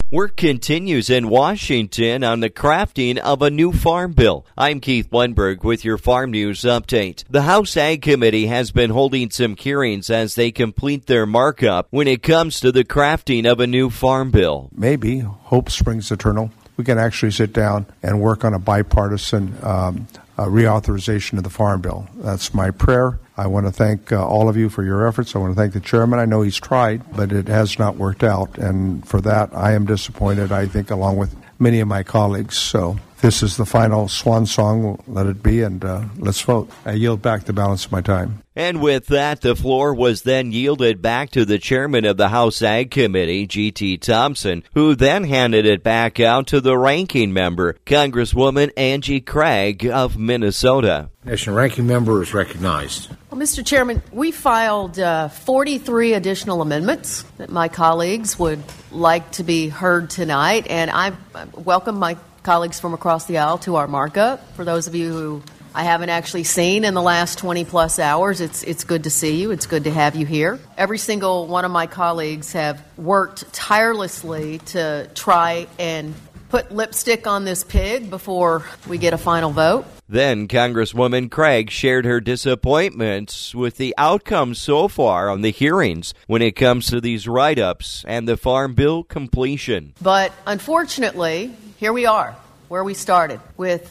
Work continues in Washington on the crafting of a new farm bill. I'm Keith Lundberg with your Farm News Update. The House Ag Committee has been holding some hearings as they complete their markup when it comes to the crafting of a new farm bill. Maybe, hope springs eternal, we can actually sit down and work on a bipartisan reauthorization of the farm bill. That's my prayer. I want to thank all of you for your efforts. I want to thank the chairman. I know he's tried, but it has not worked out. And for that, I am disappointed, I think, along with many of my colleagues. So this is the final swan song. Let it be, and let's vote. I yield back the balance of my time. And with that, the floor was then yielded back to the chairman of the House Ag Committee, G.T. Thompson, who then handed it back out to the ranking member, Congresswoman Angie Craig of Minnesota. National Ranking Member is recognized. Well, Mr. Chairman, we filed 43 additional amendments that my colleagues would like to be heard tonight, and I welcome my colleagues from across the aisle to our markup. For those of you who I haven't actually seen in the last 20-plus hours, it's good to see you. It's good to have you here. Every single one of my colleagues have worked tirelessly to try and put lipstick on this pig before we get a final vote. Then Congresswoman Craig shared her disappointments with the outcomes so far on the hearings when it comes to these write-ups and the farm bill completion. But unfortunately, here we are, where we started, with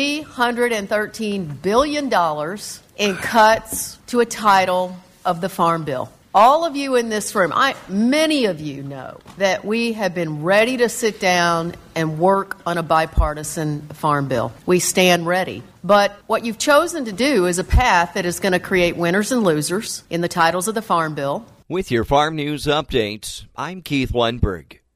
$313 billion in cuts to a title of the farm bill. All of you in this room, many of you know that we have been ready to sit down and work on a bipartisan farm bill. We stand ready. But what you've chosen to do is a path that is going to create winners and losers in the titles of the farm bill. With your Farm News Updates, I'm Keith Lundberg.